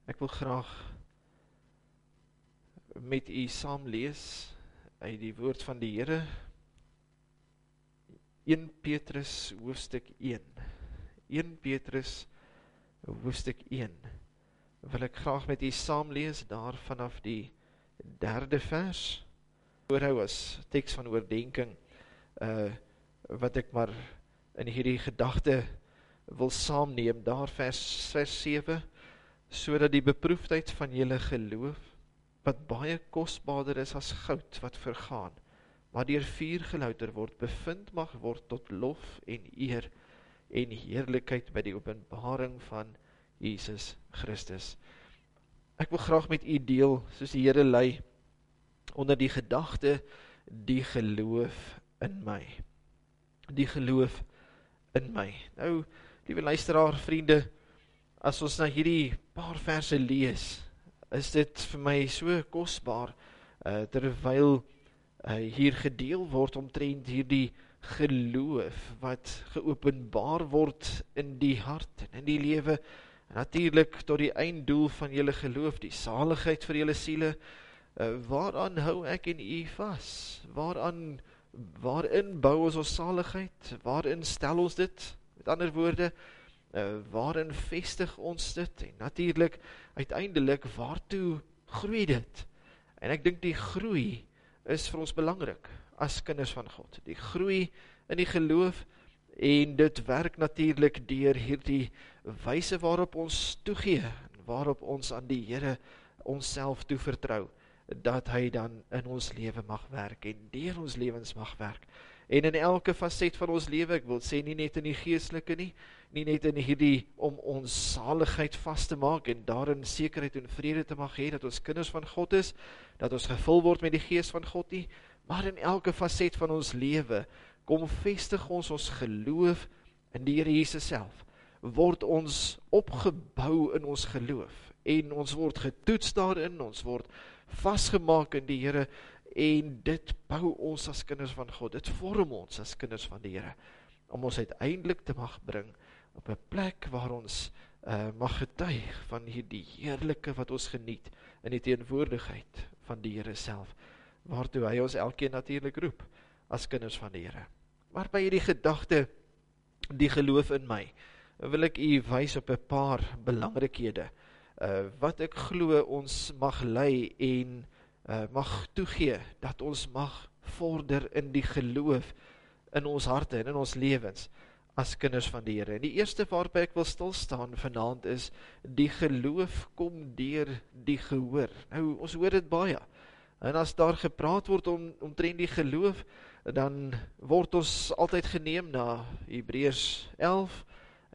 Ek wil graag met u saam lees uit die woord van die Here, 1 Petrus hoofstuk 1. 1 Petrus hoofstuk 1. Wil ek graag met u saam lees daar vanaf die 3de vers. Voorhou as teks van oordenking, wat ek maar in hierdie gedagte wil saamneem, daar vers 7, sodat die beproefdheid van julle geloof, wat baie kosbaarder is as goud wat vergaan, maar deur vuur gelouter word, bevind mag word tot lof en eer en heerlikheid by die openbaring van Jesus Christus. Ek wil graag met u deel, soos die Here lei, onder die gedagte, die geloof in my. Die geloof in my. Nou, liewe luisteraar, vriende, as ons na hierdie paar verse lees, is dit vir my so kosbaar, terwyl hier gedeel word omtrent hierdie geloof, wat geopenbaar word in die hart en in die lewe, en natuurlik tot die einddoel van julle geloof, die saligheid vir julle siele. Waaraan hou ek en u vas? Waarin bou ons saligheid? Waarin stel ons dit? Met ander woorde, waarin vestig ons dit? En natuurlik, uiteindelik, waartoe groei dit? En ek dink die groei is vir ons belangrik, as kinders van God. Die groei in die geloof, en dit werk natuurlik deur hierdie wyse waarop ons toegee, waarop ons aan die Here onsself toevertrou, dat hy dan in ons lewe mag werk, en deur ons lewens mag werk, en in elke facet van ons lewe, ek wil sê nie net in die geestelike nie net in hierdie, om ons saligheid vast te maak, en daarin sekerheid en vrede te mag hê, dat ons kinders van God is, dat ons gevul word met die gees van God nie, maar in elke facet van ons lewe, kom vestig ons geloof in die Here Jesus self, word ons opgebou in ons geloof, en ons word getoets daarin, ons word vastgemaak in die Here, en dit bou ons as kinders van God, dit vorm ons as kinders van die Here, om ons uiteindelik te mag bring, op 'n plek waar ons mag getuig van hierdie heerlike wat ons geniet, in die teenwoordigheid van die Here self, waartoe hy ons elkeen natuurlik roep, as kinders van die Here. Maar by hierdie gedagte, die geloof in my, wil ek u wys op 'n paar belangrikhede, wat ek glo ons mag lei en mag toegee, dat ons mag vorder in die geloof in ons harte en in ons lewens as kinders van die Here. En die eerste waarby ek wil stilstaan vanaand is, die geloof kom deur die gehoor. Nou, ons hoor dit baie, en as daar gepraat word omtrent die geloof, dan word ons altyd geneem na Hebreërs 11,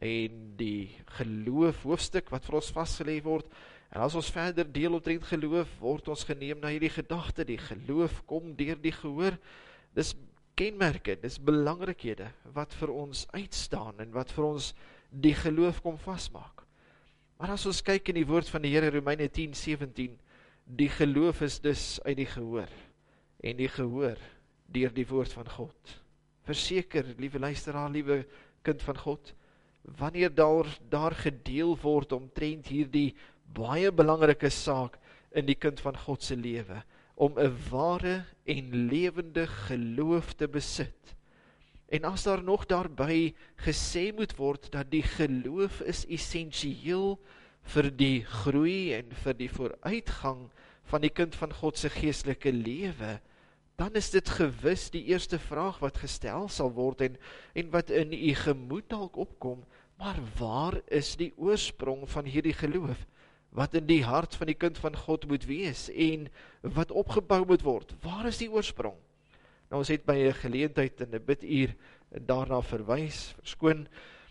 en die geloof hoofstuk wat vir ons vastgelê word, en as ons verder deel omtrent geloof, word ons geneem na hierdie gedagte, die geloof kom deur die gehoor. Dis kenmerke, dis belangrikhede, wat vir ons uitstaan, en wat vir ons die geloof kom vastmaak. Maar as ons kyk in die woord van die Here, Romeine 10:17, die geloof is dus uit die gehoor, en die gehoor deur die woord van God. Verseker, liewe luisteraar, liewe kind van God, wanneer daar gedeel word omtrent hierdie baie belangrike saak in die kind van God se lewe, om 'n ware en lewende geloof te besit. En as daar nog daarby gesê moet word, dat die geloof is essensieel vir die groei en vir die vooruitgang van die kind van God se geestelike lewe, dan is dit gewis die eerste vraag wat gestel sal word, en wat in u gemoed dalk opkom, maar waar is die oorsprong van hierdie geloof, wat in die hart van die kind van God moet wees, en wat opgebou moet word? Waar is die oorsprong? Nou, ons het by 'n geleentheid in 'n biduur daarna verwys, verskoon,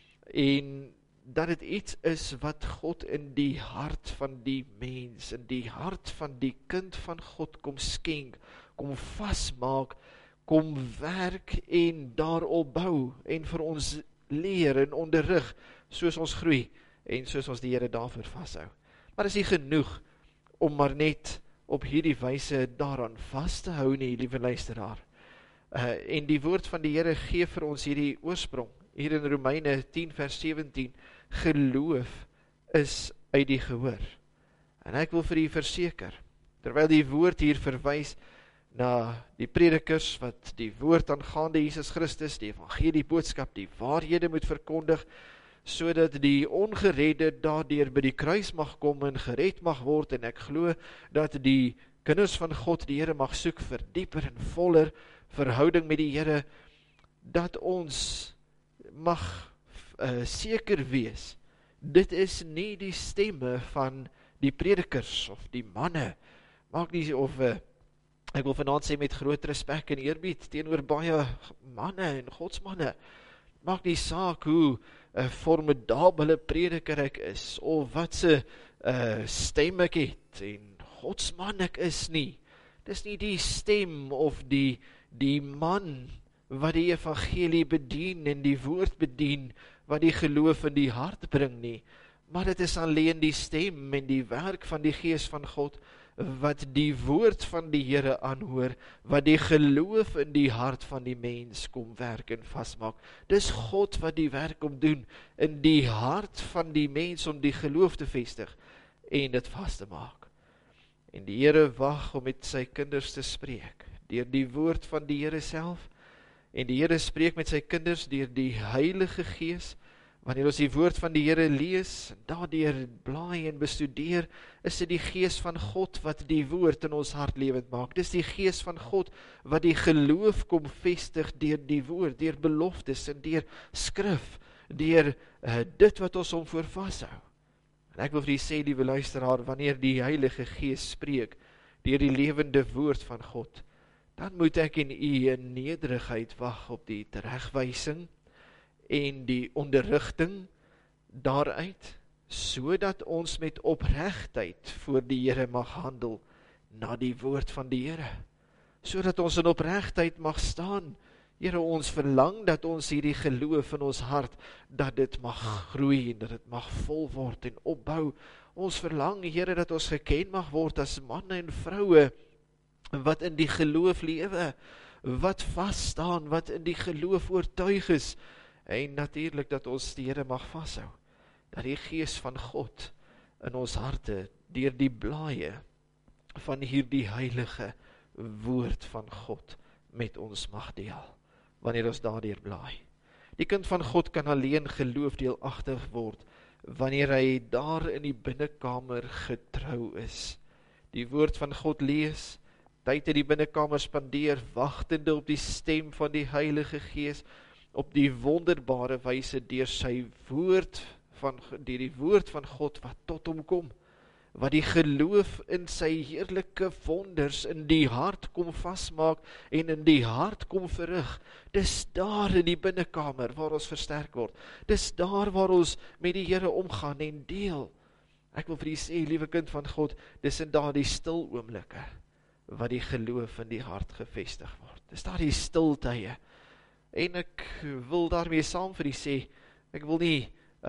en dat dit iets is wat God in die hart van die mens, in die hart van die kind van God kom skenk, kom vastmaak, kom werk en daarop bou, en vir ons leer en onderrig, soos ons groei, en soos ons die Here daarvoor vasthou. Maar is nie genoeg, om maar net op hierdie wyse daaraan vast te hou nie, liewe luisteraar. En die woord van die Here gee vir ons hierdie oorsprong, hier in Romeine 10 vers 17, geloof is uit die gehoor. En ek wil vir u verseker, terwyl die woord hier verwys na die predikers wat die woord aangaande Jesus Christus, die evangelie boodskap, die waarhede moet verkondig, sodat die ongeredde daardeur by die kruis mag kom en gered mag word, en ek glo dat die kinders van God die Here mag soek vir dieper en voller verhouding met die Here, dat ons mag seker wees, dit is nie die stemme van die predikers of die manne, maak nie of ek wil vanaand sê met groot respek en eerbied teenoor baie manne en godsmanne, maak nie saak hoe formidabele prediker ek is, of wat se stem ek het, en godsman ek is nie. Dis nie die stem of die man wat die evangelie bedien en die woord bedien, wat die geloof in die hart bring nie, maar dit is alleen die stem en die werk van die Gees van God, wat die woord van die Here aanhoor, wat die geloof in die hart van die mens kom werk en vastmaak. Dis God wat die werk om doen, in die hart van die mens om die geloof te vestig, en dit vast te maak. En die Here wag om met sy kinders te spreek, deur die woord van die Here self, en die Here spreek met sy kinders deur die Heilige Gees. Wanneer ons die woord van die Here lees, daardeur blaai en bestudeer, is dit die Gees van God wat die woord in ons hart lewend maak. Dis die Gees van God wat die geloof kom vestig deur die woord, deur beloftes en deur skrif, deur dit wat ons om voor vashou. En ek wil vir u sê, liewe luisteraar, wanneer die Heilige Gees spreek deur die lewende woord van God, dan moet ek en u in nederigheid wag op die teregwysing en die onderrigting daaruit, sodat ons met opregtheid voor die Here mag handel na die woord van die Here, sodat ons in opregtheid mag staan. Here, ons verlang dat ons hierdie geloof in ons hart, dat dit mag groei en dat dit mag vol word en opbou. Ons verlang, Here, dat ons geken mag word as manne en vroue wat in die geloof lewe, wat vaststaan, wat in die geloof oortuig is, en natuurlik dat ons die Here mag vashou, dat die Gees van God in ons harte, deur die blaaie van hierdie heilige woord van God met ons mag deel, wanneer ons daardeur blaai. Die kind van God kan alleen geloof deelagtig word, wanneer hy daar in die binnekamer getrou is. Die woord van God lees, tyd in die binnekamer spandeer, wagtende op die stem van die Heilige Gees, op die wonderbare wyse deur sy woord deur die woord van God wat tot hom kom, wat die geloof in sy heerlike wonders in die hart kom vastmaak en in die hart kom verrig. Dis daar in die binnekamer waar ons versterk word. Dis daar waar ons met die Here omgaan en deel. Ek wil vir u sê, liewe kind van God, dis in daardie stil oomblikke wat die geloof in die hart gevestig word. Dis daardie stil tye. En ek wil daarmee saam vir u sê, ek wil nie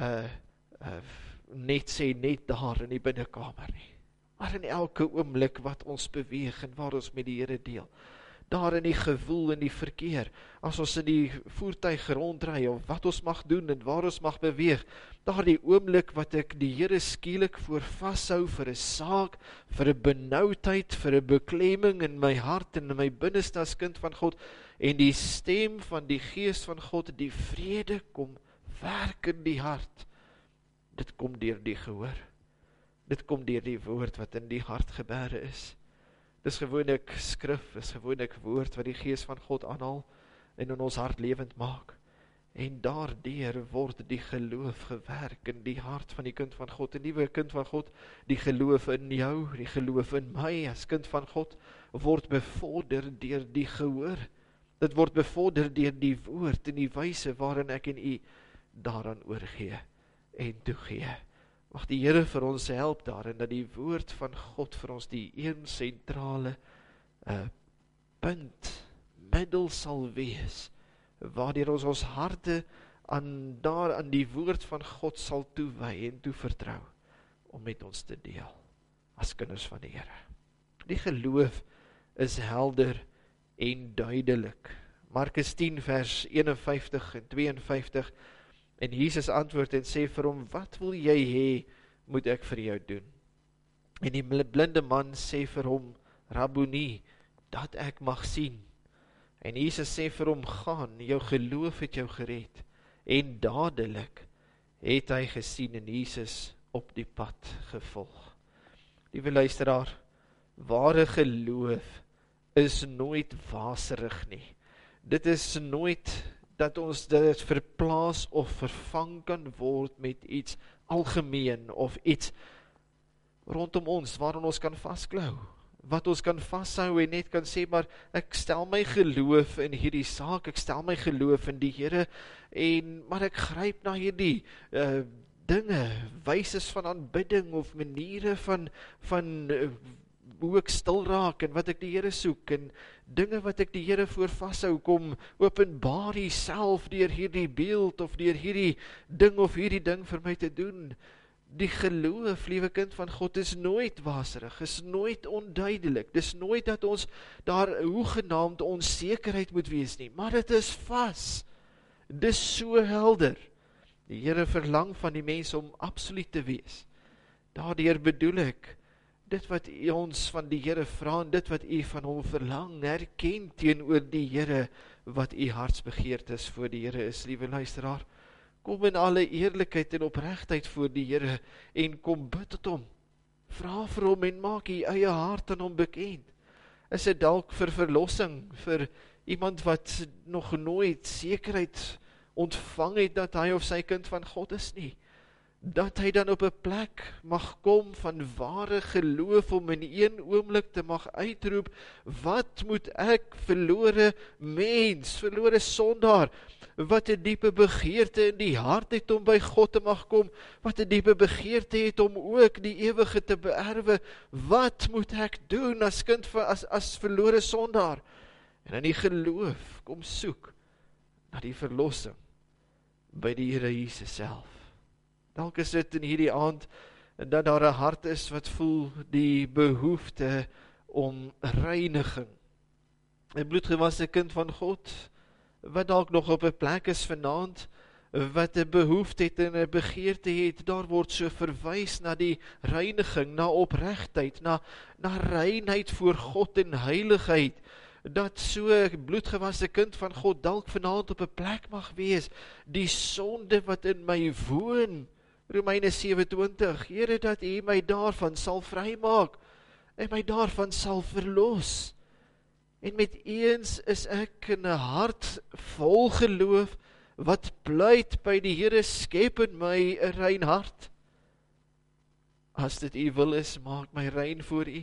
net sê, net daar in die binnekamer nie, maar in elke oomblik wat ons beweeg en waar ons met die Here deel, daar in die gewoel en die verkeer, as ons in die voertuig rondry, of wat ons mag doen en waar ons mag beweeg, daar die oomblik wat ek die Here skielik voor vashou vir 'n saak, vir 'n benoudheid, vir 'n beklemming in my hart en in my binneste as kind van God, en die stem van die Gees van God, die vrede kom werk in die hart. Dit kom deur die gehoor. Dit kom deur die woord wat in die hart gebere is. Dis gewoonlik skrif, is gewoonlik woord wat die Gees van God aanhaal en in ons hart lewend maak. En daardeur word die geloof gewerk in die hart van die kind van God, 'n nuwe kind van God, die geloof in jou, die geloof in my as kind van God, word bevorder deur die gehoor. Dit word bevorder deur die woord en die wyse waarin ek en u daaraan oorgee en toegee. Mag die Here vir ons help daarin, dat die woord van God vir ons die een sentrale punt, middel sal wees, waardeur ons harte aan die woord van God sal toewy en toevertrou, om met ons te deel, as kinders van die Here. Die geloof is helder en duidelik. Markus 10 vers 51 en 52, en Jesus antwoord en sê vir hom, wat wil jy hê, moet ek vir jou doen? En die blinde man sê vir hom, Rabboni, dat ek mag sien. En Jesus sê vir hom, gaan, jou geloof het jou gered. En dadelik het hy gesien en Jesus op die pad gevolg. Liewe luisteraar, ware geloof is nooit waserig nie. Dit is nooit dat ons dit verplaas of vervang kan word met iets algemeen of iets rondom ons waarin ons kan vasklou, wat ons kan vashou en net kan sê, maar ek stel my geloof in hierdie saak, ek stel my geloof in die Here, maar ek gryp na hierdie dinge, wyses van aanbidding of maniere van hoe ek stil raak en wat ek die Here soek en dinge wat ek die Here voor vashou, kom openbaar hy self deur hierdie beeld of deur hierdie ding of hierdie ding vir my te doen. Die geloof, liewe kind van God, is nooit waserig, is nooit onduidelik, dis nooit dat ons daar hoegenaamd onsekerheid moet wees nie, maar dit is vas, dis so helder. Die Here verlang van die mens om absoluut te wees. Daardeur bedoel ek, dit wat ons van die Here vra en dit wat u van hom verlang, herken teenoor die Here wat u hartsbegeertes voor die Here is, liewe luisteraar. Kom in alle eerlikheid en opregtheid voor die Here en kom bid tot hom. Vra vir hom en maak u eie hart aan hom bekend. Is dit dalk vir verlossing, vir iemand wat nog nooit sekerheid ontvang het dat hy of sy kind van God is nie? Dat hy dan op 'n plek mag kom van ware geloof om in een oomblik te mag uitroep, wat moet ek, verlore mens, verlore sondaar, wat 'n diepe begeerte in die hart het om by God te mag kom, wat 'n diepe begeerte het om ook die ewige te beerwe, wat moet ek doen as kind van, as verlore sondaar? En in die geloof kom soek na die verlossing by die Here Jesus self. Dalk is dit in hierdie aand dat daar 'n hart is wat voel die behoefte om reiniging. 'n bloedgewasse kind van God, wat dalk nog op 'n plek is vanaand, wat 'n behoefte het en 'n begeerte het, daar word so verwys na die reiniging, na opregtheid, na reinheid voor God en heiligheid, dat so 'n bloedgewasse kind van God dalk vanaand op 'n plek mag wees, die sonde wat in my woon, Romeine 27, Here, dat U my daarvan sal vrymaak, en my daarvan sal verlos. En met eens is ek in 'n hart vol geloof, wat pleit by die Here, skep in my 'n rein hart. As dit U wil is, maak my rein voor U.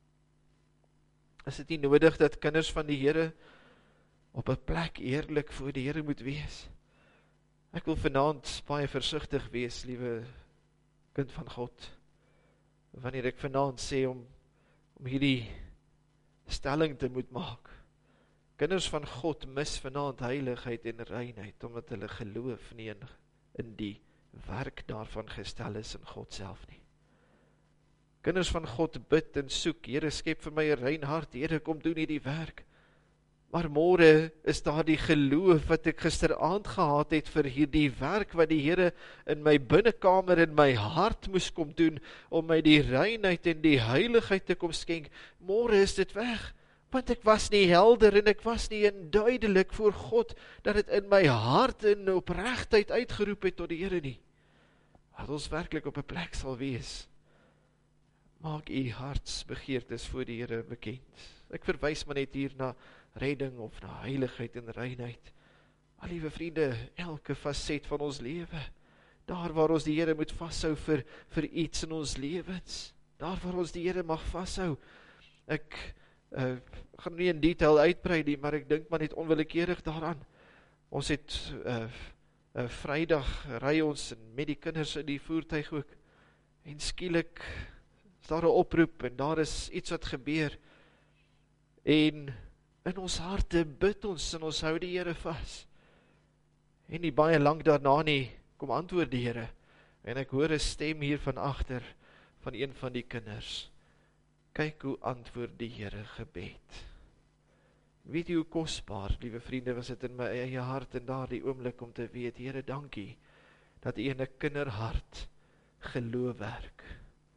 Is dit nie nodig dat kinders van die Here op 'n plek eerlik voor die Here moet wees? Ek wil vanaand baie versigtig wees, liewe kind van God, wanneer ek vanaand sê om hierdie stelling te moet maak. Kinders van God mis vanaand heiligheid en reinheid, omdat hulle geloof nie in die werk daarvan gestel is in God self nie. Kinders van God bid en soek, Here, skep vir my 'n rein hart, Here, kom doen hierdie werk. Maar môre is daar die geloof wat ek gisteraand gehad het vir hierdie werk wat die Here in my binnekamer, in my hart moes kom doen, om my die reinheid en die heiligheid te kom skenk. Môre is dit weg, want ek was nie helder en ek was nie duidelik voor God, dat het in my hart in opregtheid uitgeroep het tot die Here nie. Dat ons werklik op 'n plek sal wees. Maak u hartsbegeertes voor die Here bekend. Ek verwys maar net hier na redding of na heiligheid en reinheid. Maar liewe vriende, elke faset van ons lewe, daar waar ons die Here moet vashou vir iets in ons lewens, daar waar ons die Here mag vashou. Ek gaan nie in detail uitbrei nie, maar ek dink maar net onwillekeurig daaraan. Ons het Vrydag ry ons met die kinders in die voertuig ook, en skielik is daar 'n oproep en daar is iets wat gebeur, en in ons harte bid ons en ons hou die Here vas. En nie baie lank daarna nie, kom antwoord die Here, en ek hoor 'n stem hier van agter, van een van die kinders. Kyk hoe antwoord die Here gebed. Weet jy hoe kosbaar, liewe vriende, was dit in my eie hart in daardie oomblik om te weet, Here, dankie, dat U in 'n kinderhart geloof werk.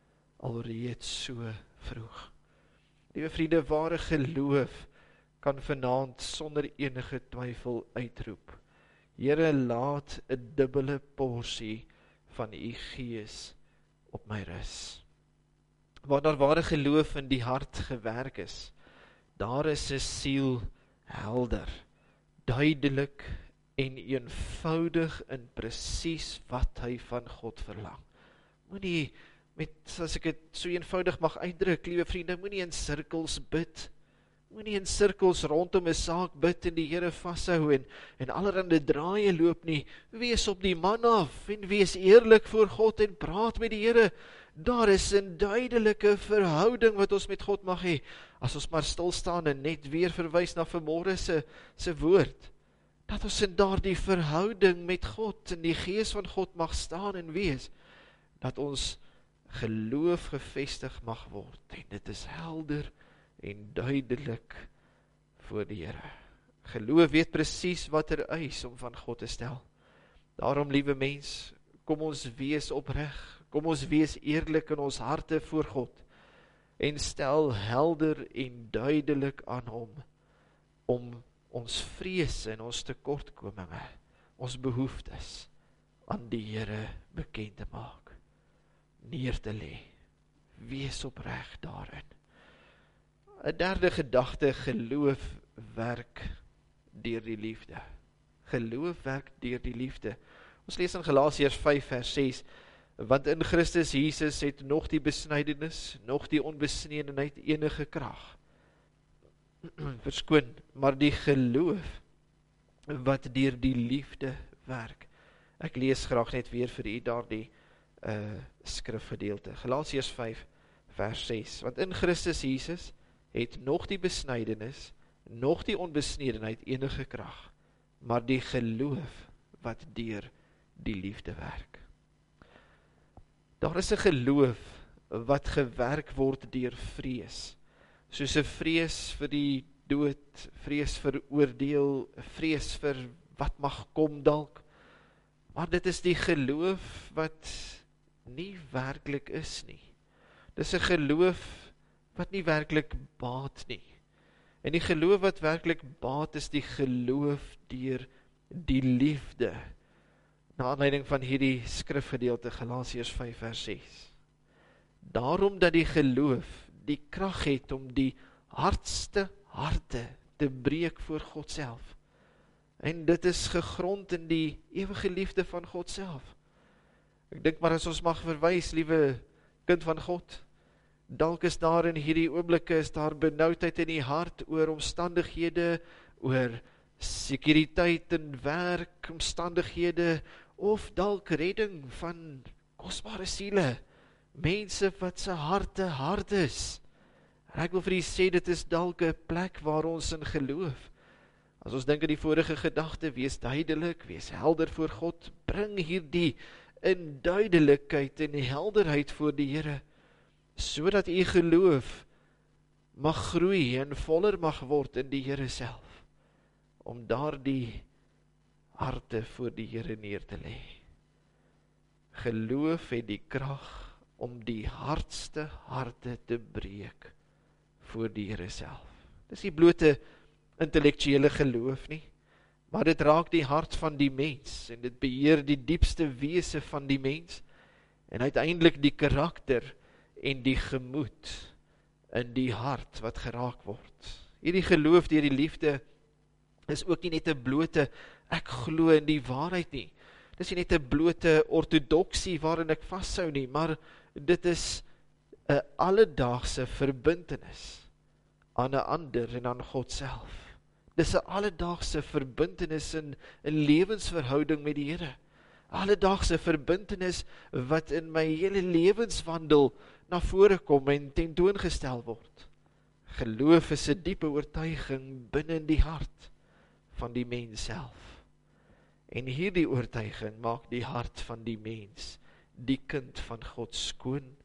alreeds so vroeg. Liewe vriende, ware geloof kan vanaand sonder enige twyfel uitroep: Here, laat 'n dubbele porsie van u Gees op my rus. Waar daar ware geloof in die hart gewerk is, daar is 'n siel helder, duidelik en eenvoudig in presies wat hy van God verlang. Moenie as ek dit so eenvoudig mag uitdruk, liewe vriende, moenie in sirkels bid, moenie in sirkels rondom 'n saak bid en die Here vashou en allerhande draaie loop nie. Wees op die man af en wees eerlik voor God en praat met die Here. Daar is 'n duidelike verhouding wat ons met God mag hê, as ons maar stil staan en net weer verwys na vanmôre se woord, dat ons in daardie verhouding met God en die Gees van God mag staan en wees, dat ons geloof gevestig mag word, en dit is helder en duidelik voor die Here. Geloof weet presies wat eis om van God te stel. Daarom, liewe mens, kom ons wees opreg, kom ons wees eerlik in ons harte voor God, en stel helder en duidelik aan hom, om ons vrese en ons tekortkominge, ons behoeftes, aan die Here bekend te maak, neer te lê, wees opreg daarin. 'n derde gedagte, geloof werk deur die liefde. Geloof werk deur die liefde. Ons lees in Galasiërs 5 vers 6, want in Christus Jesus het nog die besnydenis, nog die onbesnedenheid enige krag. Verskoon, maar die geloof wat deur die liefde werk. Ek lees graag net weer vir u daardie skrifgedeelte. Galasiërs 5 vers 6, want in Christus Jesus het nog die besnydenis, nog die onbesnedenheid enige krag, maar die geloof wat deur die liefde werk. Daar is 'n geloof wat gewerk word deur vrees, soos 'n vrees vir die dood, vrees vir oordeel, vrees vir wat mag kom dalk, maar dit is die geloof wat nie werklik is nie. Dis 'n geloof wat nie werklik baat nie. En die geloof wat werklik baat is die geloof deur die liefde. Na aanleiding van hierdie skrifgedeelte Galasiërs 5 vers 6. Daarom dat die geloof die krag het om die hardste harte te breek voor God self. En dit is gegrond in die ewige liefde van God self. Ek dink maar as ons mag verwys, liewe kind van God, dalk is daar in hierdie oomblikke, is daar benoudheid in die hart oor omstandighede, oor sekuriteit en werk, omstandighede, of dalk redding van kosbare siele, mense wat se harte hard is. En ek wil vir u sê, dit is dalk 'n plek waar ons in geloof. As ons dink aan die vorige gedagte, wees duidelik, wees helder voor God, bring hierdie in duidelikheid en helderheid voor die Here, sodat u geloof mag groei en voller mag word in die Here self, om daardie harte voor die Here neer te lê. Geloof het die krag om die hardste harte te breek voor die Here self. Dis nie blote intellektuele geloof nie, maar dit raak die hart van die mens, en dit beheer die diepste wese van die mens, en uiteindelik die karakter en die gemoed in die hart wat geraak word. Hierdie geloof deur die liefde is ook nie net 'n blote, ek glo in die waarheid nie. Dis nie net 'n blote ortodoksie waarin ek vashou nie, maar dit is 'n alledaagse verbintenis aan 'n ander en aan God self. Dis 'n alledaagse verbintenis in 'n lewensverhouding met die Here. Alledaagse verbintenis wat in my hele lewenswandel na vore kom en tentoongestel word. Geloof is 'n diepe oortuiging binne in die hart van die mens self. En hierdie oortuiging maak die hart van die mens, die kind van God, skoon.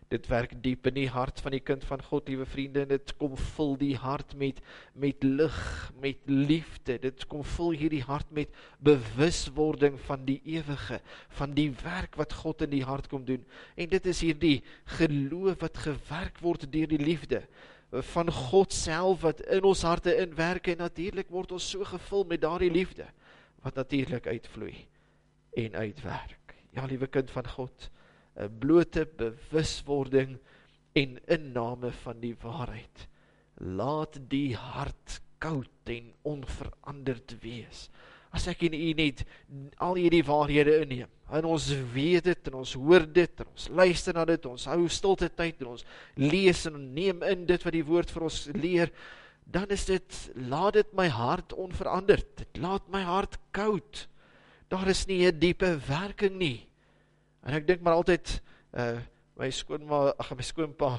Dit werk diep in die hart van die kind van God, liewe vriende, en dit kom vul die hart met lig, met liefde, dit kom vul hierdie hart met bewuswording van die ewige, van die werk wat God in die hart kom doen, en dit is hierdie geloof wat gewerk word deur die liefde, van God self wat in ons harte inwerk, en natuurlik word ons so gevul met daardie liefde, wat natuurlik uitvloei en uitwerk. Ja, liewe kind van God, 'n blote bewuswording en inname van die waarheid. Laat die hart koud en onveranderd wees. As ek en u net al hierdie waarhede inneem, en ons weet dit, en ons hoor dit, en ons luister na dit, ons hou stilte tyd, en ons lees en neem in dit wat die woord vir ons leer, dan is dit, laat dit my hart onveranderd, dit laat my hart koud. Daar is nie 'n diepe werking nie. En ek dink maar altyd, my skoonpa,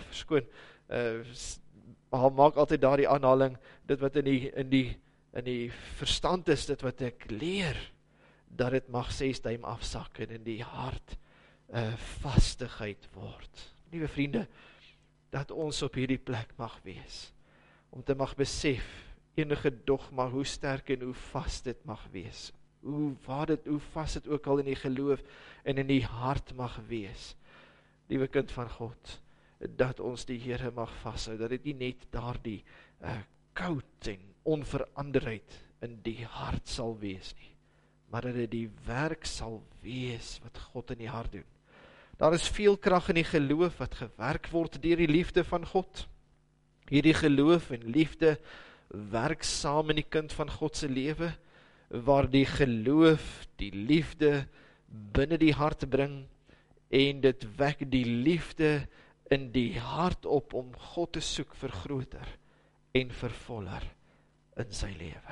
maak altyd daardie aanhaling, dit wat in die verstand is, dit wat ek leer, dat dit mag 6 duim afsak en in die hart vastigheid word. Liewe vriende, dat ons op hierdie plek mag wees, om te mag besef, enige dogma, hoe sterk en hoe vast dit mag wees, hoe vast dit ook al in die geloof en in die hart mag wees, liewe kind van God, dat ons die Here mag vasthou, dat dit nie net daardie koud en onveranderheid in die hart sal wees nie, maar dat dit die werk sal wees wat God in die hart doen. Daar is veel krag in die geloof wat gewerk word deur die liefde van God. Hierdie geloof en liefde werk saam in die kind van God se lewe, waar die geloof, die liefde binne die hart bring, en dit wek die liefde in die hart op om God te soek vir groter en vir voller in sy lewe.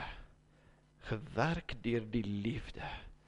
Gewerk deur die liefde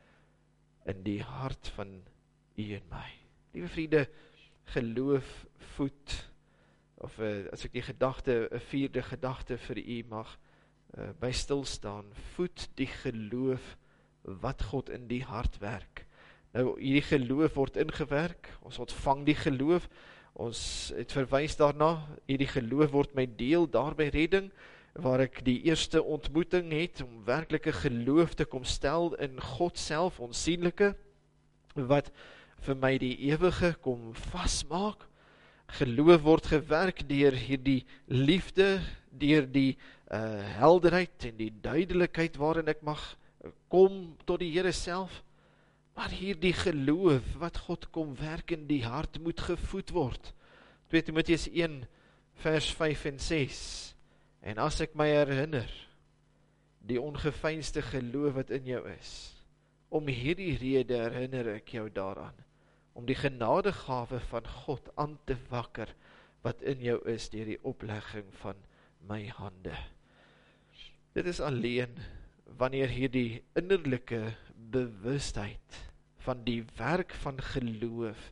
in die hart van u en my. Liewe vriende, geloof voed, of as ek die gedagte, 'n 4de gedagte vir u mag by stilstaan, voed die geloof wat God in die hart werk. Nou, hierdie geloof word ingewerk, ons ontvang die geloof, ons het verwys daarna, hierdie geloof word my deel daar by redding, waar ek die eerste ontmoeting het, om werklike geloof te kom stel in God self, ons sienlike, wat vir my die ewige kom vasmaak. Geloof word gewerk deur hierdie liefde, deur die helderheid en die duidelikheid waarin ek mag kom tot die Here self, maar hierdie geloof wat God kom werk in die hart moet gevoed word. 2 Timoteus 1 vers 5 en 6, en as ek my herinner, die ongeveinsde geloof wat in jou is, om hierdie rede herinner ek jou daaraan, om die genadegawe van God aan te wakker, wat in jou is, deur die oplegging van my hande. Dit is alleen, wanneer hierdie innerlike bewustheid van die werk van geloof,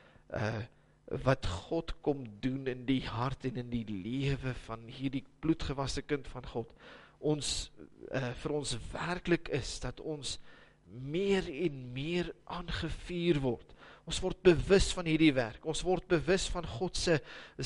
wat God kom doen in die hart en in die lewe van hierdie bloedgewasse kind van God, vir ons werklik is, dat ons meer en meer aangevuur word. Ons word bewus van hierdie werk, ons word bewus van God se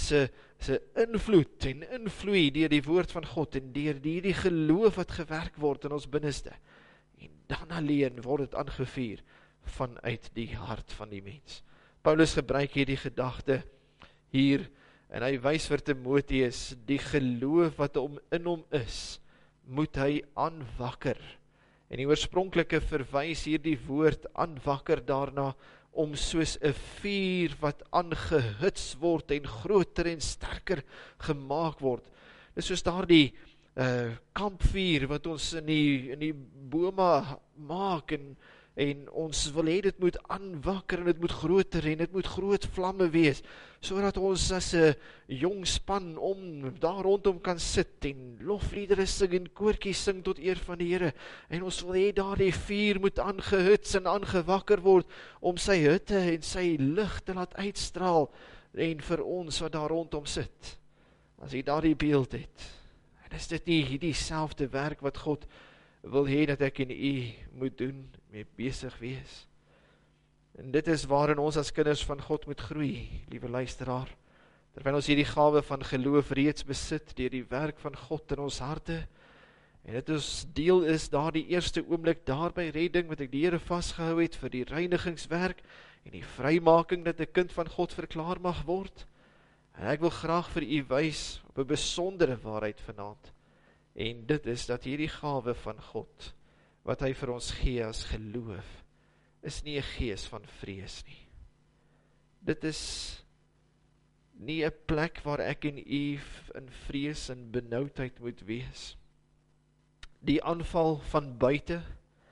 invloed en invloei deur die woord van God en deur hierdie geloof wat gewerk word in ons binneste. En dan alleen word dit aangevuur vanuit die hart van die mens. Paulus gebruik hierdie gedagte hier, en hy wys vir Timoteus, die geloof wat in hom is, moet hy aanwakker. En die oorspronklike verwys hierdie woord aanwakker daarna, om soos 'n vuur wat aangehits word en groter en sterker gemaak word. Dit is soos daardie kampvuur wat ons in die bome maak, en ons wil hê dit moet aanwakker en dit moet groter en dit moet groot vlamme wees, sodat ons as 'n jong span daar rondom kan sit en lofliedere sing en koortjies sing tot eer van die Here, en ons wil hê daardie vuur moet aangehits en aangewakker word, om sy hitte en sy lig te laat uitstraal, en vir ons wat daar rondom sit, as jy daardie beeld het, en is dit nie hierdie selfde werk wat God wil hê dat ek en u moet doen, mee besig wees. En dit is waarin ons as kinders van God moet groei, liewe luisteraar. Terwyl ons hierdie gawe van geloof reeds besit, deur die werk van God in ons harte, en dit ons deel is daar die eerste oomblik daar by redding, wat ek die Here vasgehou het vir die reinigingswerk, en die vrymaking dat 'n kind van God verklaar mag word. En ek wil graag vir u wys op 'n besondere waarheid vanaand, en dit is dat hierdie gawe van God, wat hy vir ons gee as geloof, is nie 'n gees van vrees nie. Dit is nie 'n plek waar ek en u in vrees en benoudheid moet wees. Die aanval van buite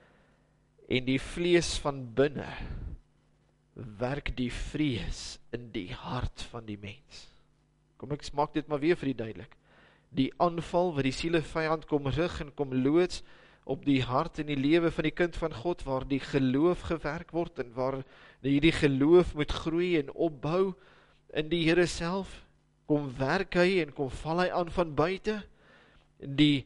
en die vlees van binne werk die vrees in die hart van die mens. Kom ek maak dit maar weer vir die duidelik. Die aanval wat die sielevyand kom rig en kom loods op die hart en die lewe van die kind van God, waar die geloof gewerk word en waar hierdie geloof moet groei en opbou in die Here self, kom werk hy en kom val hy aan van buite, die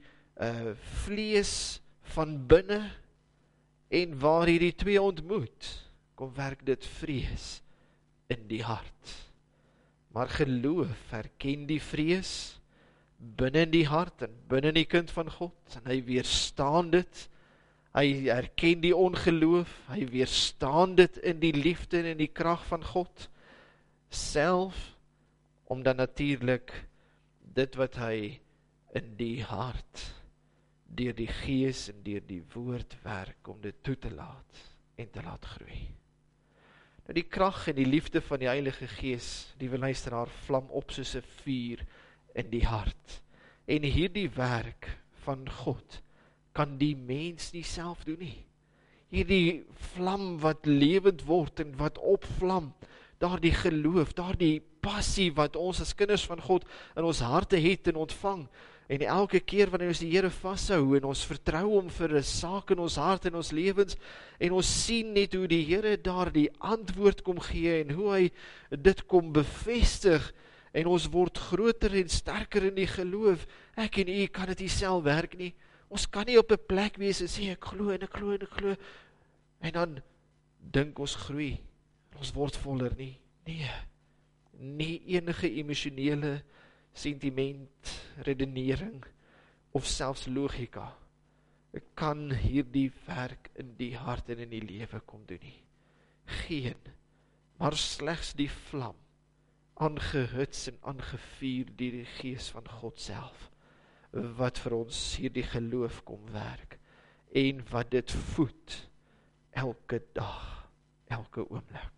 vlees van binne, en waar hierdie twee ontmoet, kom werk dit vrees in die hart. Maar geloof herken die vrees binne in die hart en binne in die kind van God, en hy weerstaan dit. Hy herken die ongeloof, hy weerstaan dit in die liefde en in die krag van God self, om dan natuurlik dit wat hy in die hart deur die Gees en deur die woord werk, om dit toe te laat en te laat groei. Nou die krag en die liefde van die Heilige Gees, liewe luisteraar, vlam op soos 'n vuur in die hart. En hierdie werk van God kan die mens nie self doen nie. Hierdie vlam wat lewend word en wat opvlam, daardie geloof, daardie passie wat ons as kinders van God in ons harte het en ontvang, en elke keer wanneer ons die Here vashou en ons vertrou hom vir 'n saak in ons hart en ons lewens, en ons sien net hoe die Here daar die antwoord kom gee en hoe hy dit kom bevestig, en ons word groter en sterker in die geloof. Ek en u kan dit nie self werk nie. Ons kan nie op 'n plek wees en sê ek glo en ek glo en ek glo, en dan dink ons groei, ons word voller nie. Nee, nie enige emosionele sentiment, redenering of selfs logika kan hierdie werk in die hart en in die lewe kom doen nie. Geen, maar slegs die vlam, aangehuts en aangevuur deur die Gees van God self, wat vir ons hierdie geloof kom werk, en wat dit voed elke dag, elke oomblik.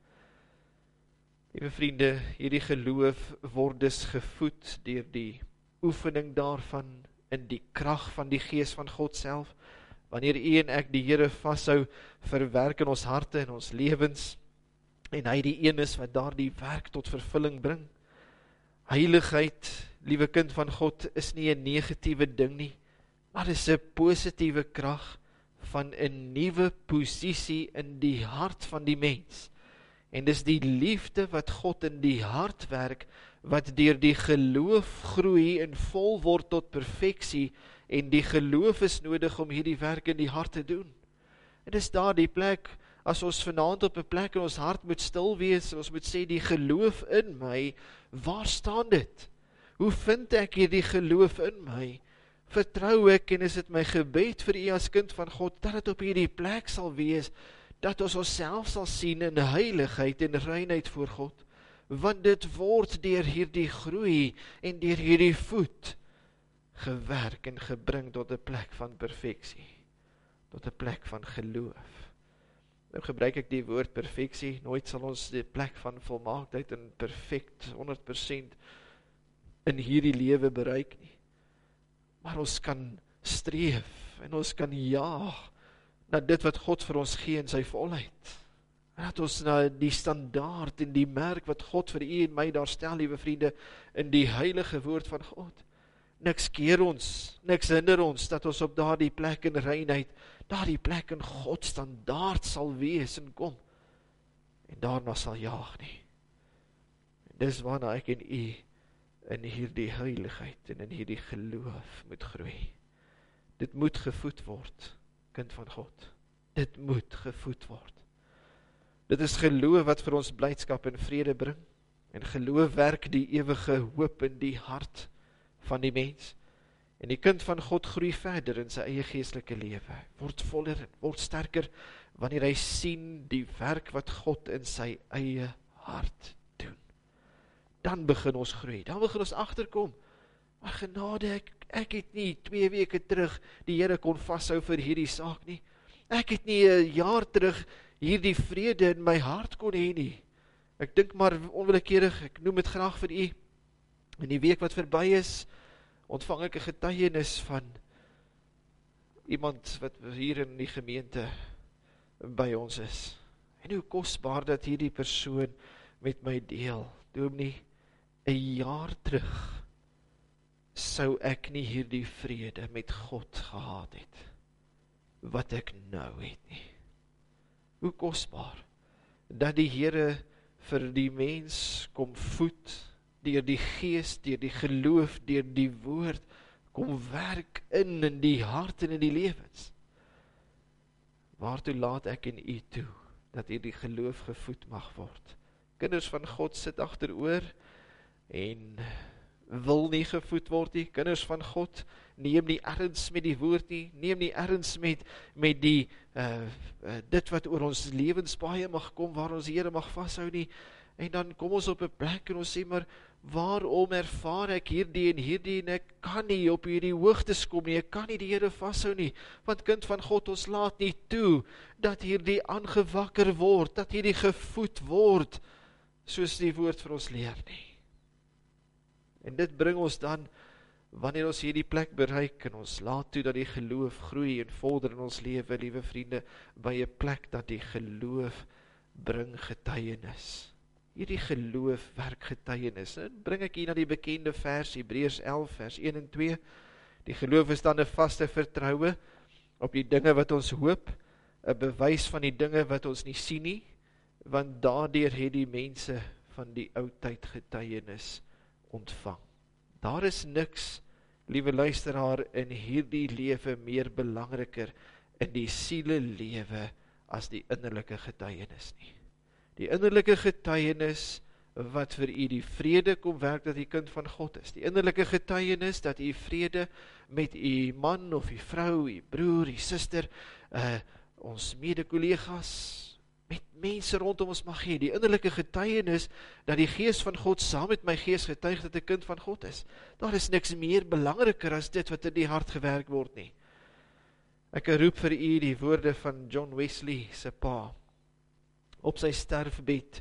Liewe vriende, hierdie geloof word dus gevoed deur die oefening daarvan, in die krag van die Gees van God self. Wanneer u en ek die Here vashou, verwerk in ons harte en ons lewens, en hy die een is wat daardie werk tot vervulling bring. Heiligheid, liewe kind van God, is nie 'n negatiewe ding nie, maar is 'n positiewe krag van 'n nuwe posisie in die hart van die mens. En dis die liefde wat God in die hart werk, wat deur die geloof groei en vol word tot perfeksie, en die geloof is nodig om hierdie werk in die hart te doen. En dis daar die plek, as ons vanaand op 'n plek in ons hart moet stil wees, en ons moet sê, die geloof in my, waar staan dit? Hoe vind ek hierdie geloof in my? Vertrou ek, en is dit my gebed vir u as kind van God, dat dit op hierdie plek sal wees, dat ons onsself sal sien in heiligheid en reinheid voor God, want dit word deur hierdie groei en deur hierdie voed gewerk en gebring tot 'n plek van perfeksie, tot 'n plek van geloof. Nou gebruik ek die woord perfeksie, nooit sal ons die plek van volmaaktheid en perfect 100% in hierdie lewe bereik nie, maar ons kan streef en ons kan jaag na dit wat God vir ons gee in sy volheid. En dat ons na die standaard en die merk wat God vir u en my daar stel, liewe vriende, in die heilige woord van God. Niks keer ons, niks hinder ons, dat ons op daardie plek in reinheid, daardie plek in God standaard sal wees en kom, en daarna sal jaag nie. En dis waarna ek en u in hierdie heiligheid en in hierdie geloof moet groei. Dit moet gevoed word, kind van God. Dit moet gevoed word. Dit is geloof wat vir ons blydskap en vrede bring. En geloof werk die ewige hoop in die hart van die mens. En die kind van God groei verder in sy eie geestelike lewe, word voller en word sterker, wanneer hy sien die werk wat God in sy eie hart doen. Dan begin ons groei, dan begin ons agterkom, maar genade, ek het nie 2 weke terug die Here kon vashou vir hierdie saak nie. Ek het nie 'n jaar terug hierdie vrede in my hart kon hê nie. Ek dink maar onwillekeurig, ek noem dit graag vir u, in die week wat verby is, ontvang ek 'n getuienis van iemand wat hier in die gemeente by ons is. En hoe kosbaar dat hierdie persoon met my deel. Dominee, 'n jaar terug sou ek nie hierdie vrede met God gehad het, wat ek nou het nie. Hoe kosbaar, dat die Here vir die mens kom voed, deur die gees, deur die geloof, deur die woord, kom werk in die hart en in die lewens. Waartoe laat ek en u toe, dat hierdie geloof gevoed mag word? Kinders van God sit agteroor, en wil nie gevoed word nie. Kinders van God neem nie erns met die woord nie, neem nie erns met die dit wat oor ons lewenspaai mag kom, waar ons die Here mag vashou nie. En dan kom ons op 'n plek en ons sê, maar waarom ervaar ek hierdie en ek kan nie op hierdie hoogtes kom nie, ek kan nie die Here vashou nie, want kind van God, ons laat nie toe, dat hierdie aangewakker word, dat hierdie gevoed word, soos die woord vir ons leer nie. En dit bring ons dan, wanneer ons hierdie plek bereik, en ons laat toe dat die geloof groei en vorder in ons lewe, liewe vriende, by 'n plek dat die geloof bring getuienis. Hierdie geloof werk getuienis. En bring ek hier na die bekende vers, Hebreërs 11, vers 1 en 2. Die geloof is dan 'n vaste vertroue op die dinge wat ons hoop, 'n bewys van die dinge wat ons nie sien nie, want daardeur het die mense van die ou tyd getuienis ontvang. Daar is niks, liewe luisteraar, in hierdie lewe meer belangriker in die siele lewe as die innerlike getuienis nie. Die innerlike getuienis wat vir u die vrede kom werk dat u kind van God is. Die innerlike getuienis dat u vrede met u man of u vrou, u broer, u suster, ons mede-kollegas, met mense rondom ons mag hê. Die innerlike getuienis dat die gees van God saam met my gees getuig dat 'n kind van God is. Daar is niks meer belangriker as dit wat in die hart gewerk word nie. Ek roep vir u die woorde van John Wesley se pa. Op sy sterfbed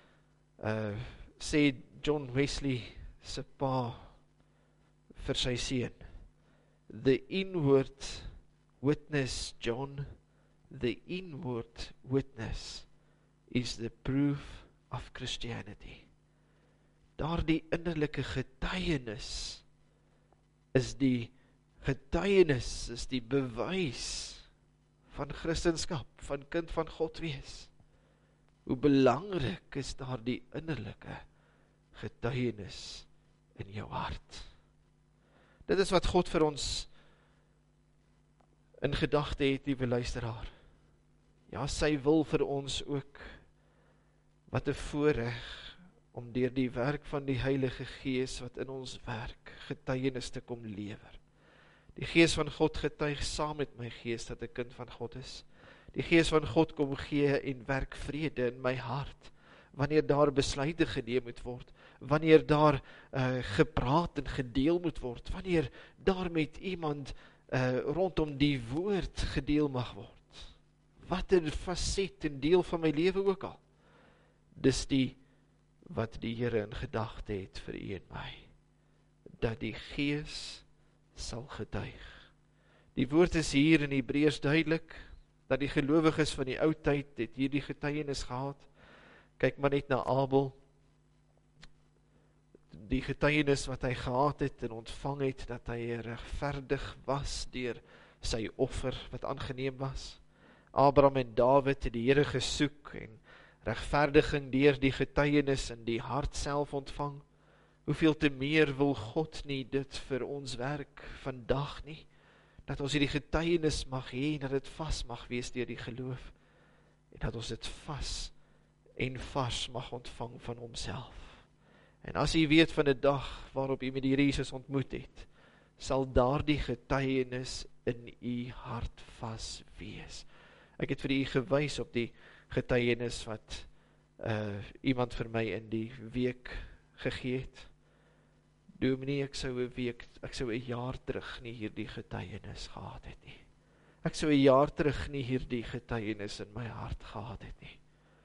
sê John Wesley se pa vir sy seun: "The inward witness, John, the inward witness is the proof of Christianity." Daardie innerlike getuienis is die getuienis, is die bewys van Christendom, van kind van God wees. Hoe belangrik is daardie innerlike getuienis in jou hart. Dit is wat God vir ons in gedagte het, liewe luisteraar. Ja, sy wil vir ons ook, wat 'n voorreg om deur die werk van die Heilige Gees wat in ons werk, getuienis te kom lewer. Die Gees van God getuig saam met my gees dat 'n kind van God is. Die Gees van God kom gee en werk vrede in my hart, wanneer daar besluite geneem moet word, wanneer daar gepraat en gedeel moet word, wanneer daar met iemand rondom die woord gedeel mag word. Wat 'n faset en deel van my lewe ook al. Dis die wat die Here in gedagte het vir u en my, dat die Gees sal getuig. Die woord is hier in Hebreërs duidelik, dat die gelowiges van die ou tyd het hierdie getuienis gehad. Kyk maar net na Abel, die getuienis wat hy gehad het en ontvang het, dat hy regverdig was deur sy offer wat aangeneem was. Abraham en Dawid het die Here gesoek en regverdiging deur die getuienis in die hart self ontvang. Hoeveel te meer wil God nie dit vir ons werk vandag nie, dat ons hierdie getuienis mag hê, dat dit vas mag wees deur die geloof, en dat ons dit vas en vars mag ontvang van homself. En as jy weet van 'n dag waarop jy met die Here Jesus ontmoet het, sal daardie getuienis in u hart vas wees. Ek het vir u gewys op die getuienis wat iemand vir my in die week gegee het. Dominee, ek sou 'n jaar terug nie hierdie getuienis gehad het nie. Ek sou 'n jaar terug nie hierdie getuienis in my hart gehad het nie.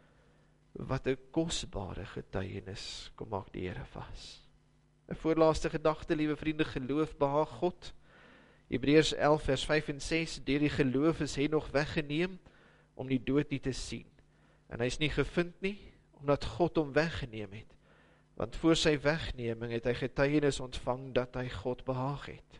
Wat 'n kosbare getuienis, kom maak die Here vas. 'n voorlaaste gedagte, liewe vriende, geloof behaag God. Hebreërs 11 vers 5 en 6, deur die geloof is hy nog weggeneem om die dood nie te sien. En hy is nie gevind nie, omdat God hom weggeneem het. Want voor sy wegneming het hy getuienis ontvang dat hy God behaag het.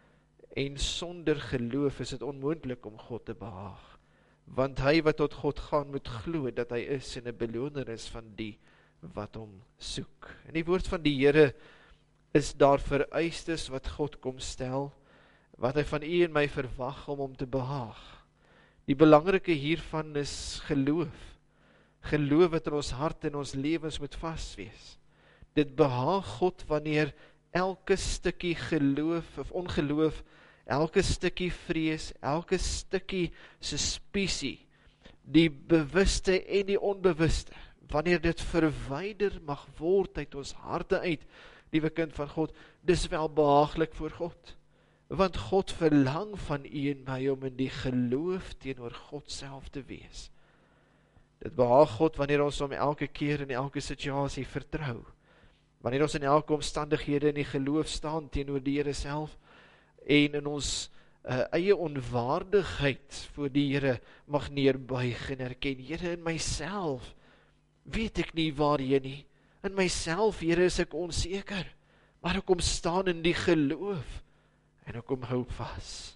En sonder geloof is dit onmoontlik om God te behaag. Want hy wat tot God gaan moet glo dat hy is en 'n beloner is van die wat hom soek. In die woord van die Here is daar vereistes wat God kom stel, wat hy van u en my verwag om hom te behaag. Die belangrike hiervan is geloof. Geloof wat in ons hart en ons lewens moet vas wees. Dit behaag God wanneer elke stukkie geloof of ongeloof, elke stukkie vrees, elke stukkie suspisie, die bewuste en die onbewuste, wanneer dit verwyder mag word uit ons harte uit, liewe kind van God, dis wel behaaglik voor God. Want God verlang van u en my om in die geloof teenoor God self te wees. Dit behaag God wanneer ons hom elke keer in elke situasie vertrou. Wanneer ons in elke omstandighede in die geloof staan teenoor die Here self en in ons eie onwaardigheid voor die Here mag neerbuig en erken, Here, in myself weet ek nie waarheen nie. In myself, Here, is ek onseker, maar ek kom staan in die geloof en ek kom hou vas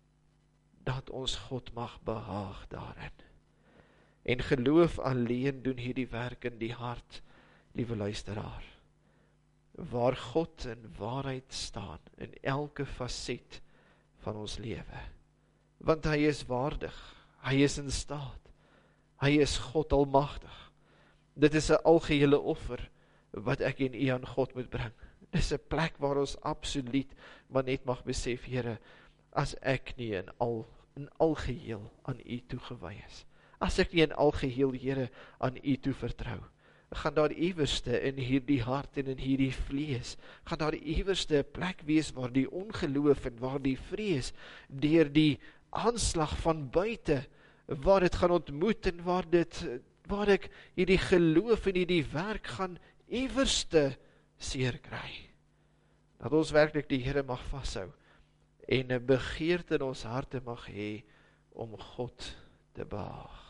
dat ons God mag behaag daarin. En geloof alleen doen hierdie werk in die hart, liewe luisteraar, waar God in waarheid staan in elke faset van ons lewe. Want hy is waardig, hy is in staat, hy is God almagtig. Dit is 'n algehele offer wat ek en u aan God moet bring. Dit is 'n plek waar ons absoluut maar net mag besef, Here, as ek nie in algeheel aan u toegewy is, as ek nie in algeheel, Here, aan u toe vertrou, gaan daar iewerste in hierdie hart en in hierdie vlees, gaan daar iewerste 'n plek wees waar die ongeloof en waar die vrees deur die aanslag van buite, waar dit gaan ontmoet en waar ek hierdie geloof en hierdie werk gaan iewerste seer kry. Dat ons werklik die Here mag vashou en 'n begeerte in ons harte mag hê om God te behaag.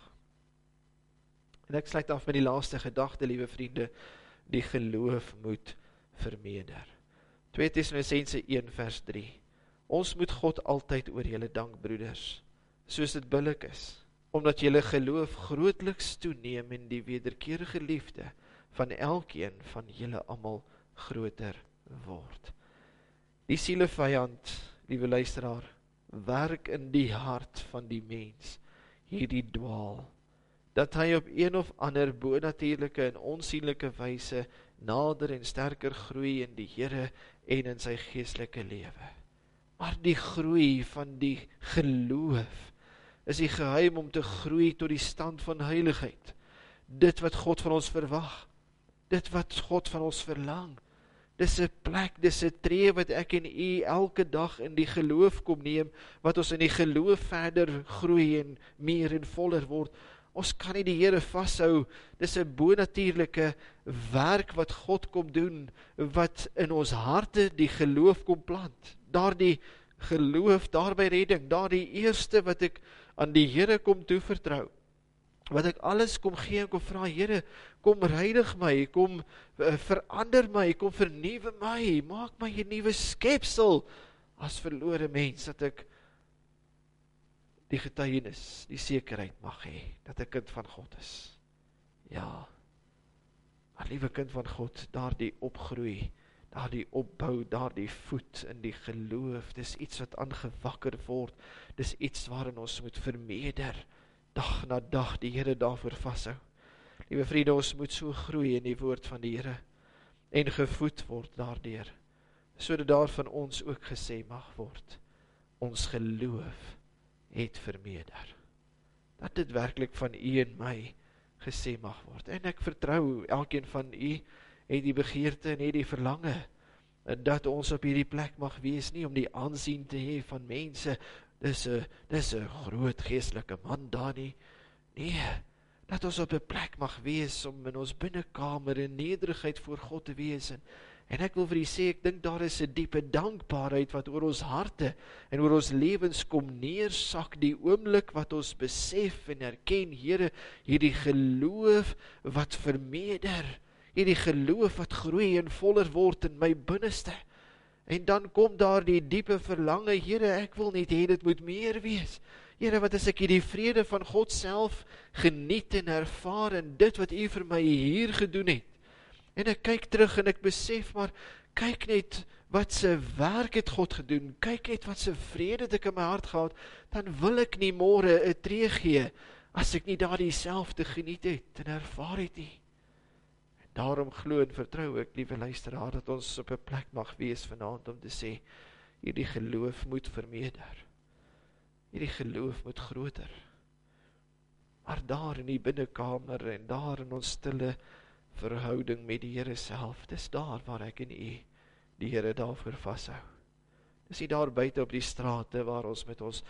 En ek sluit af met die laaste gedagte, liewe vriende, die geloof moet vermeerder. 2 Tessalonisense 1 vers 3. Ons moet God altyd oor julle dank, broeders, soos dit billik is, omdat julle geloof grootliks toeneem en die wederkerige liefde van elkeen van julle almal groter word. Die sielevyand, liewe luisteraar, werk in die hart van die mens, hierdie dwaal, dat hy op een of ander bonatuurlike en onsienlike wyse nader en sterker groei in die Here en in sy geestelike lewe. Maar die groei van die geloof is die geheim om te groei tot die stand van heiligheid. Dit wat God van ons verwag, dit wat God van ons verlang. Dis 'n plek, dis 'n tree wat ek en u elke dag in die geloof kom neem, wat ons in die geloof verder groei en meer en voller word. Ons kan nie die Here vashou, dis 'n bonatuurlike werk wat God kom doen, wat in ons harte die geloof kom plant. Daardie geloof, daarby redding, daardie eerste wat ek aan die Here kom toevertrou, wat ek alles kom gee en kom vra, Here, kom reinig my, kom verander my, kom vernuwe my, maak my 'n nuwe skepsel, as verlore mens, dat ek die getuienis, die sekerheid mag hê, dat ek kind van God is. Ja, maar liewe kind van God, daardie opgroei, daardie opbou, daardie voet in die geloof, dis iets wat aangewakker word, dis iets waarin ons moet vermeerder, dag na dag die Here daarvoor vashou. Liewe vriende, ons moet so groei in die woord van die Here en gevoed word daardeur, sodat daar van ons ook gesê mag word, ons geloof het vermeerder. Dat dit werklik van u en my gesê mag word. En ek vertrou, elkeen van u het die begeerte en het die verlange, dat ons op hierdie plek mag wees, nie om die aansien te hê van mense, dis 'n groot geestelike man daar nie. Nee, dat ons op 'n plek mag wees om in ons binnekamer in nederigheid voor God te wees. En ek wil vir u sê, ek dink daar is 'n diepe dankbaarheid wat oor ons harte en oor ons lewens kom neersak, die oomblik wat ons besef en erken, Here, hierdie geloof wat vermeerder, hierdie geloof wat groei en voller word in my binneste. En dan kom daar die diepe verlange, Here, ek wil net hê dit moet meer wees. Here, wat as ek hierdie vrede van God self geniet en ervaar in dit wat u vir my hier gedoen het. En ek kyk terug en ek besef, maar kyk net wat se werk het God gedoen, kyk net wat se vrede het ek in my hart gehad, dan wil ek nie môre 'n tree gee, as ek nie daardie selfde geniet het en ervaar het nie. En daarom glo en vertrou ek, liewe luisteraar, dat ons op 'n plek mag wees vanaand om te sê, hierdie geloof moet vermeerder, hierdie geloof moet groter, maar daar in die binnekamer en daar in ons stille verhouding met die Here self, dis daar waar ek en u die Here daarvoor vashou. Dis nie daar buite op die strate waar ons met ons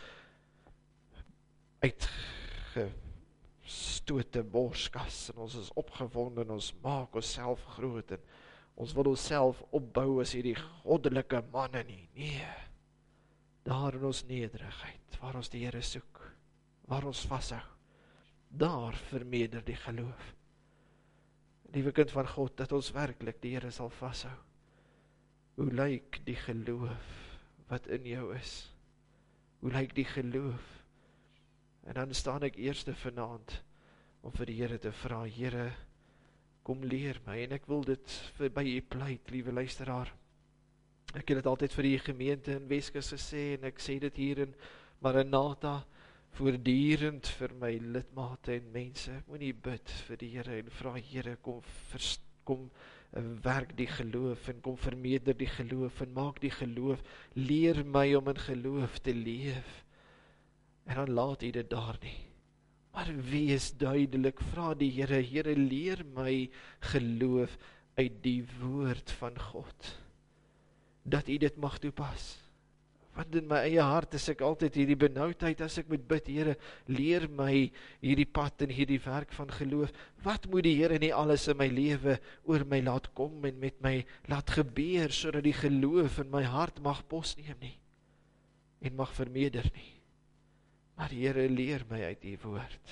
uitgestote borskas en ons is opgewonde en ons maak ons self groot en ons wil ons self opbou as hierdie goddelike manne nie. Nee, daar in ons nederigheid, waar ons die Here soek, waar ons vashou, daar vermeerder die geloof. Liewe kind van God, dat ons werklik die Here sal vashou. Hoe lyk die geloof wat in jou is? Hoe lyk die geloof? En dan staan ek eerste vanaand om vir die Here te vra, Here, kom leer my, en ek wil dit by u pleit, liewe luisteraar. Ek het dit altyd vir die gemeente in Weskus gesê, en ek sê dit hier in Maranatha, voortdurend vir my lidmate en mense, moenie bid vir die Here en vra, Here, kom werk die geloof en kom vermeerder die geloof en maak die geloof, leer my om in geloof te leef. En dan laat u dit daar nie. Maar wees duidelik, vra die Here, Here, leer my geloof uit die woord van God, dat u dit mag toepas. Want in my eie hart is ek altyd hierdie benoudheid, as ek moet bid, Here, leer my hierdie pad en hierdie werk van geloof. Wat moet die Here nie alles in my lewe oor my laat kom en met my laat gebeur, sodat die geloof in my hart mag posneem nie, en mag vermeerder nie. Maar Here, leer my uit die woord,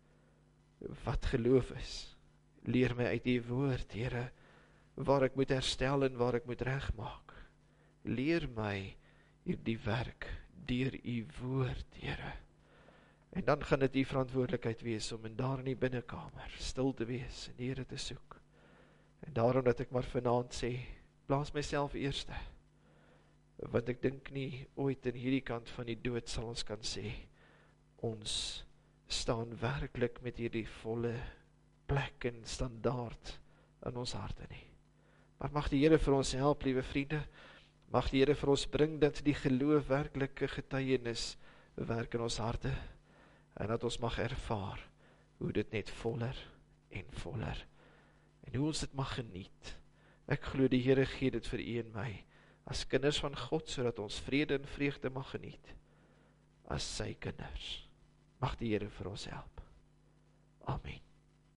wat geloof is. Leer my uit die woord, Here, waar ek moet herstel en waar ek moet regmaak. Leer my hierdie werk deur u woord, Here. En dan gaan dit u verantwoordelikheid wees om in daar in die binnekamer stil te wees en die Here te soek. En daarom dat ek maar vanaand sê, plaas myself eerste, want ek dink nie ooit in hierdie kant van die dood sal ons kan sê, ons staan werklik met hierdie volle plek en standaard in ons harte nie. Maar mag die Here vir ons help, liewe vriende, mag die Here vir ons bring dat die geloof werklike getuienis werk in ons harte, en dat ons mag ervaar hoe dit net voller en voller, en hoe ons dit mag geniet. Ek glo die Here gee dit vir u en my, as kinders van God, sodat ons vrede en vreugde mag geniet, as sy kinders. Mag die Here vir ons help. Amen.